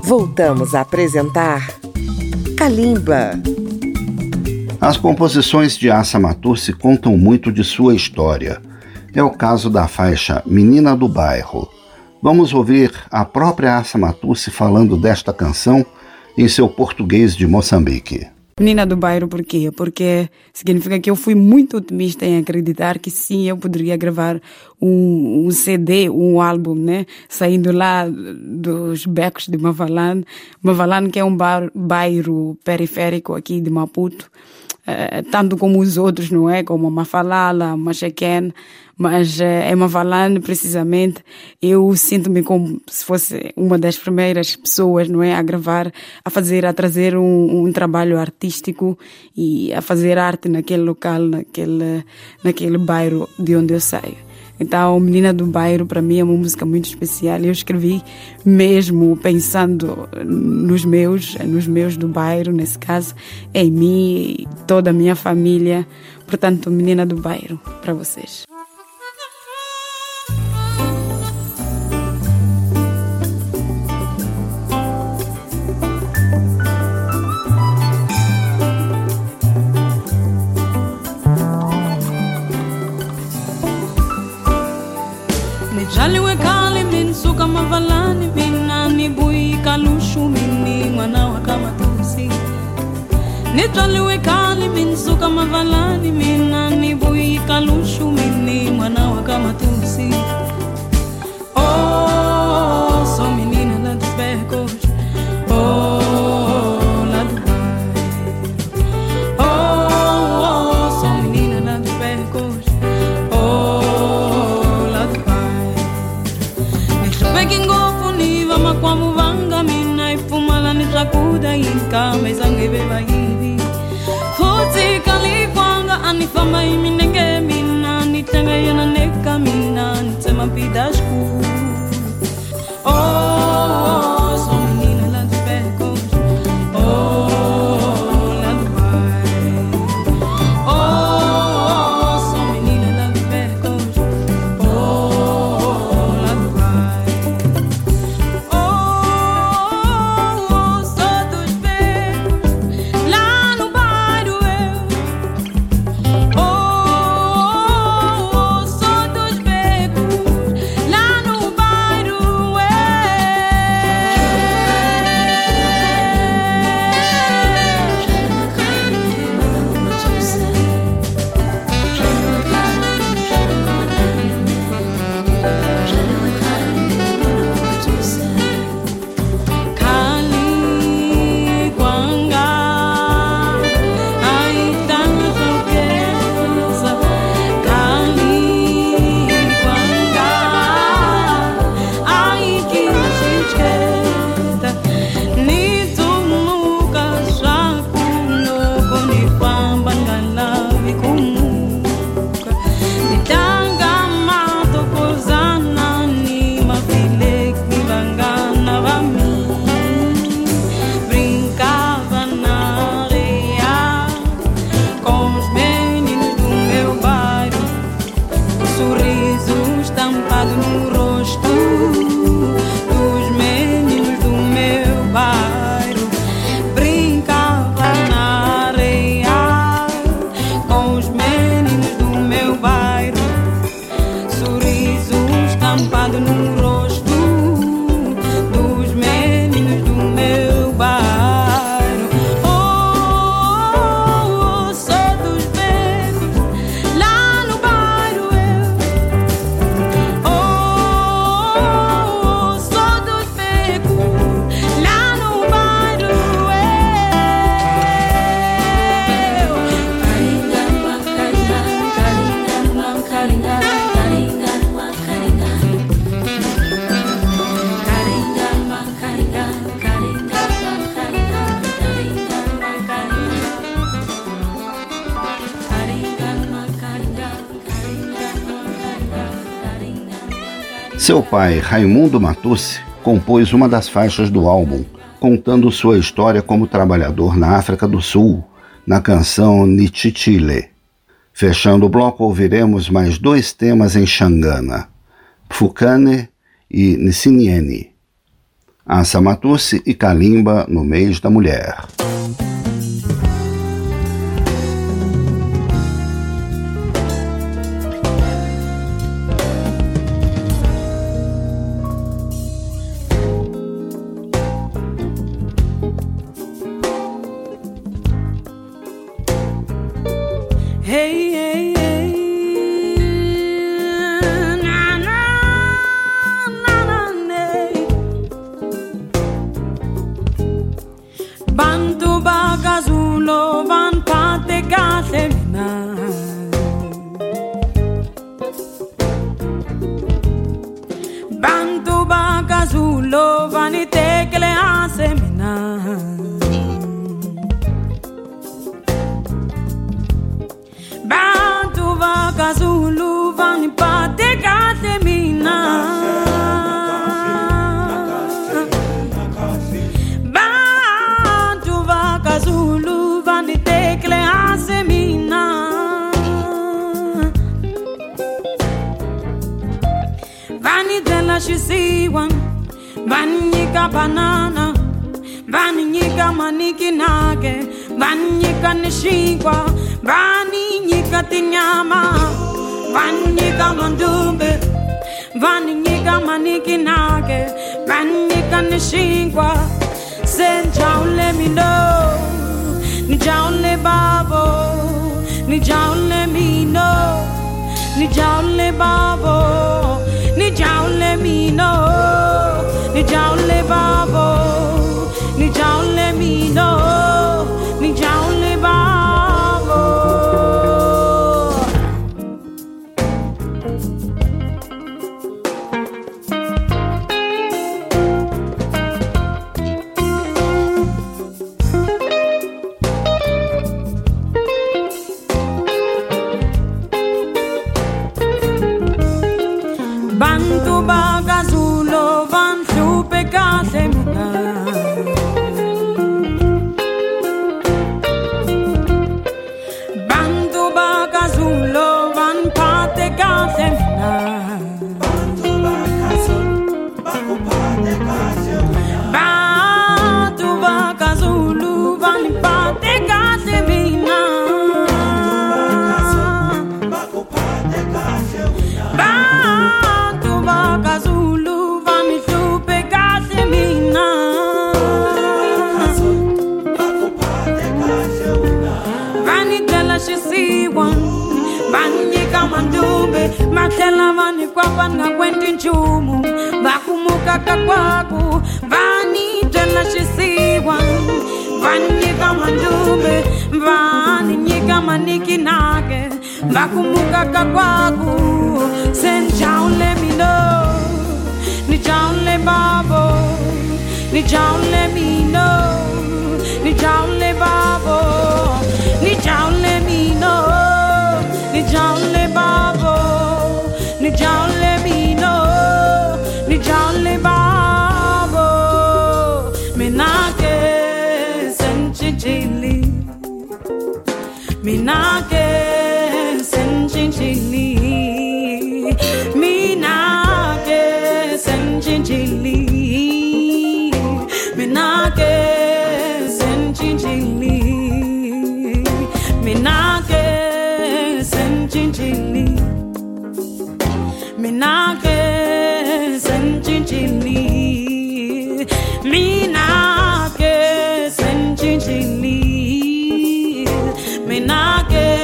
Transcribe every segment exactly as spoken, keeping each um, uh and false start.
Voltamos a apresentar Kalimba. As composições de Assa Matursi contam muito de sua história. É o caso da faixa Menina do Bairro. Vamos ouvir a própria Assa Matursi falando desta canção em seu português de Moçambique. Menina do Bairro, por quê? Porque significa que eu fui muito otimista em acreditar que sim, eu poderia gravar um, um C D, um álbum, né? Saindo lá dos becos de Mavalane. Mavalane, que é um bar, bairro periférico aqui de Maputo, uh, tanto como os outros, não é? Como Mafalala, Machequen. Mas é Mavalane, precisamente, eu sinto-me como se fosse uma das primeiras pessoas, não é, a gravar, a fazer, a trazer um, um trabalho artístico e a fazer arte naquele local, naquele, naquele bairro de onde eu saio. Então, Menina do Bairro, para mim, é uma música muito especial. Eu escrevi mesmo pensando nos meus, nos meus do bairro, nesse caso, em mim e toda a minha família. Portanto, Menina do Bairro, para vocês. Jaliwe kali min suka mavalani binani bui kalushu mini mwana wa Kama Tusi. Ni jaliwe kali min suka mavalani binani bui kalushu mini mwana wa Kama Tusi. Oh, so menina lá dos becos. Oh, lá do bairro. Oh, so menina lá dos becos. Makwambu vanga mina ifumala nitakuda inka mezange beba hivi Futi kali kwanga anifama iminenge mina nitanga yana neka mina nitema pidashku Oh, so menina lá dos becos Oh, lá do bairro Oh, so menina lá dos becos Oh, lá do bairro Seu pai, Raimundo Matursi, compôs uma das faixas do álbum, contando sua história como trabalhador na África do Sul, na canção Nichichile. Fechando o bloco, ouviremos mais dois temas em Xangana, Pfukane e Nsiniene. Assa Matursi e Kalimba no mês da mulher. Hey, hey, hey. Na, na, na, na, ne. Bantu bagazulo van pate gasemina. Bantu bagazulo van itekele asemina. Bantu vakazulu vani pate kasemina. Bantu vakazulu vani tekle asemina. Vani dela shisiwan, vani nika banana, vani nika maniki nage, vani nika nishikwa. Vani nika tinyama, vani nika mandumbe, vani nika maniki nage, vani nika nishingwa. Send down, let me know. Ni down, let babo. Ni down, let me know. Ni down, let babo. Ni down, let me know. Ni down, let babo. Ni down, let me know. Ni down, let babo. Bantu bagazulo van supe kasemina. Bantu bagazulo van pate kasemina. Bantu bagazulo van pate kasemina. Bantu bagazulo van pate kasemina. Kazulu vani supe kasemina. Vani tela shisiwan, vani kamandube, matela vani kwapa na kwenti nchumu, vakumuka kakwaku. Vani tela shisiwan, vani kamandube, vani nyika maniki nage, vakumuka kakwaku. Send down, let me know. Ni down, let babo. Ni down, let me know. Ni down, let babo. Ni down, let me know. Ni down, let babo. Ni down, let me know. Ni down, let babo. Minake senchili. Minake senchili. Minake senchili. Minake senchili. Minake senchili. Minake senchili. Minake senchili. Minake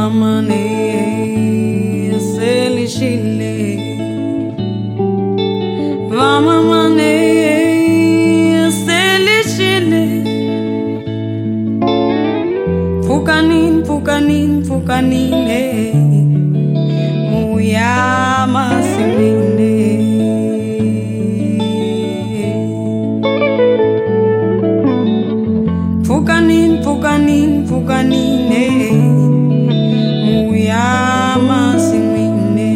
Vamamane selishile Vamamane selishile Fukanin fukanin fukanine Muyama simine Fukanin fukanin fukanine Muyama simine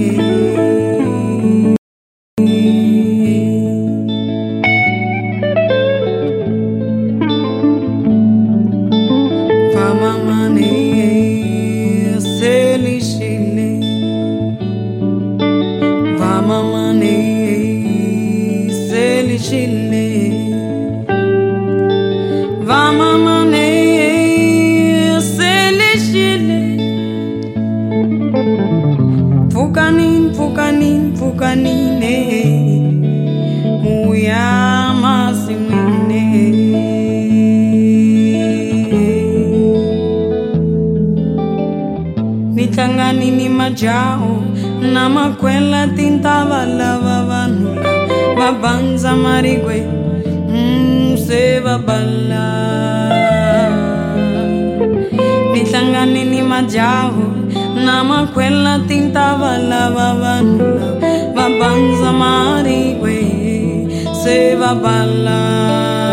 Vamamane selishile Vamamane selishile Vamamane selishile Fukanin fukanin fukanine Muyama simine Nitangani ni majao na makwela tintava lava vanula Vabanza marigwe mm, se vabala Nitangani ni majao na makwela tintava lava vanula Vabanza marigwe se vabala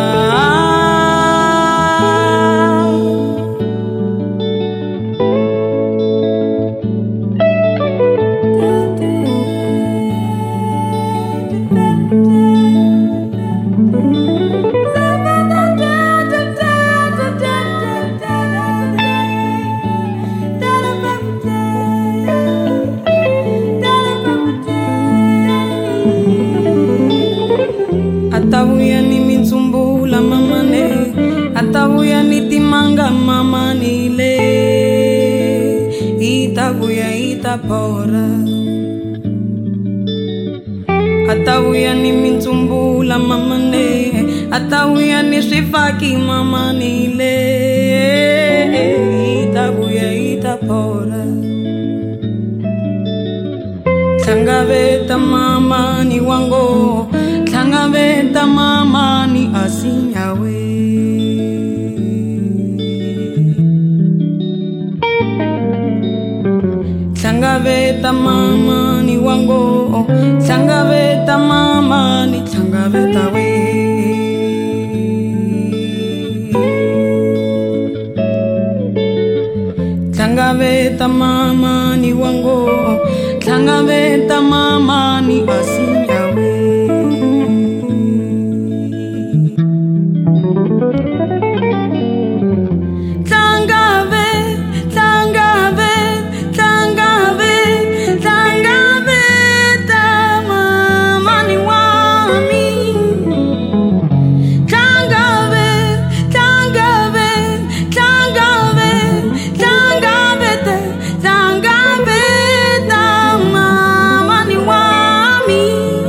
Atavuya ni mitsumbula mamane Atavuya ni timanga mamanile Itavuya itapora Atavuya ni mitsumbula mamane Atavuya ni swifaki mamanile Itavuya itapora Tangaveta mamani wango Tangaveta mamani asinyawe Tangaveta mamani wango Tangaveta mamani Tangaveta we Tangaveta mamani wango Tangaveta mamani asinyawe Tangave, tangave, tangave, tangaveta mamani wami Tangave, tangave, tangave, tangaveta, tangaveta mamani wami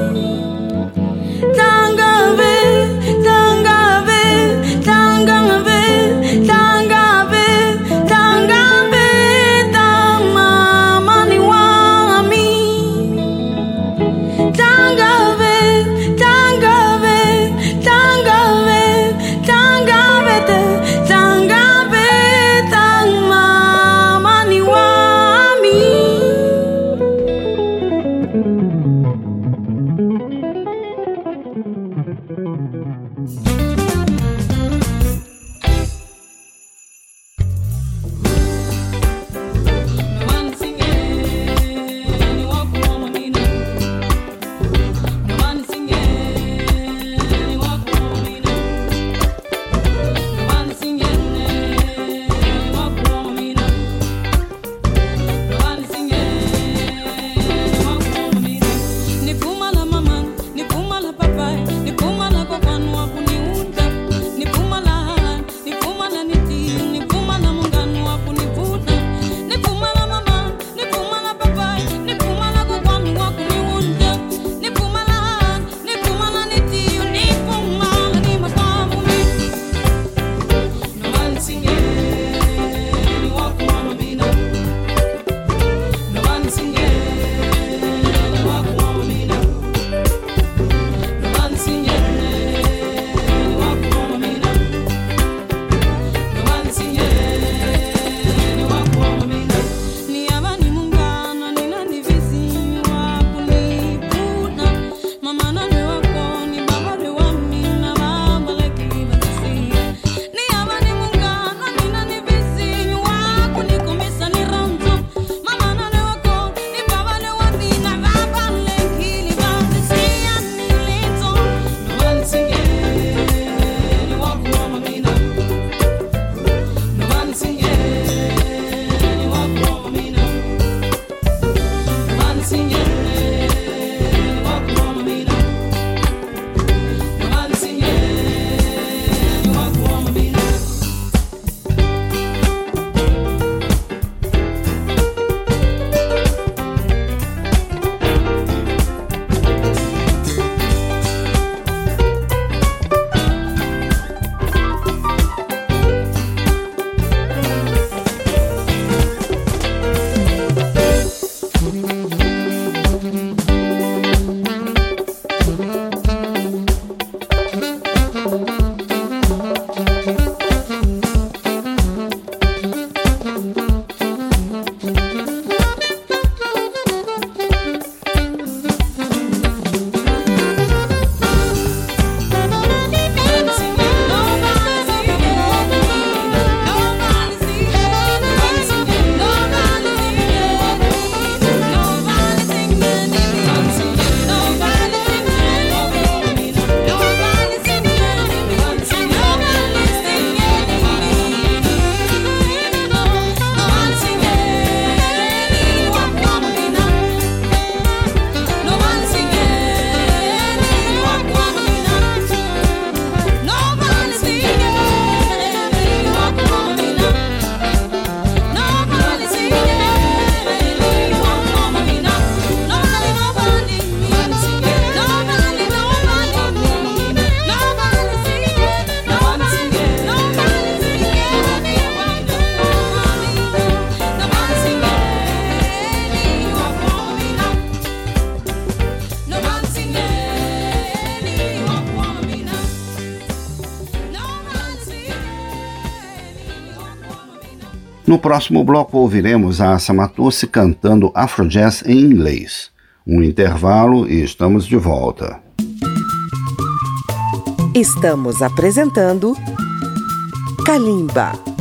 No próximo bloco ouviremos a Assa Matursi cantando Afrojazz em inglês. Um intervalo e estamos de volta. Estamos apresentando Kalimba.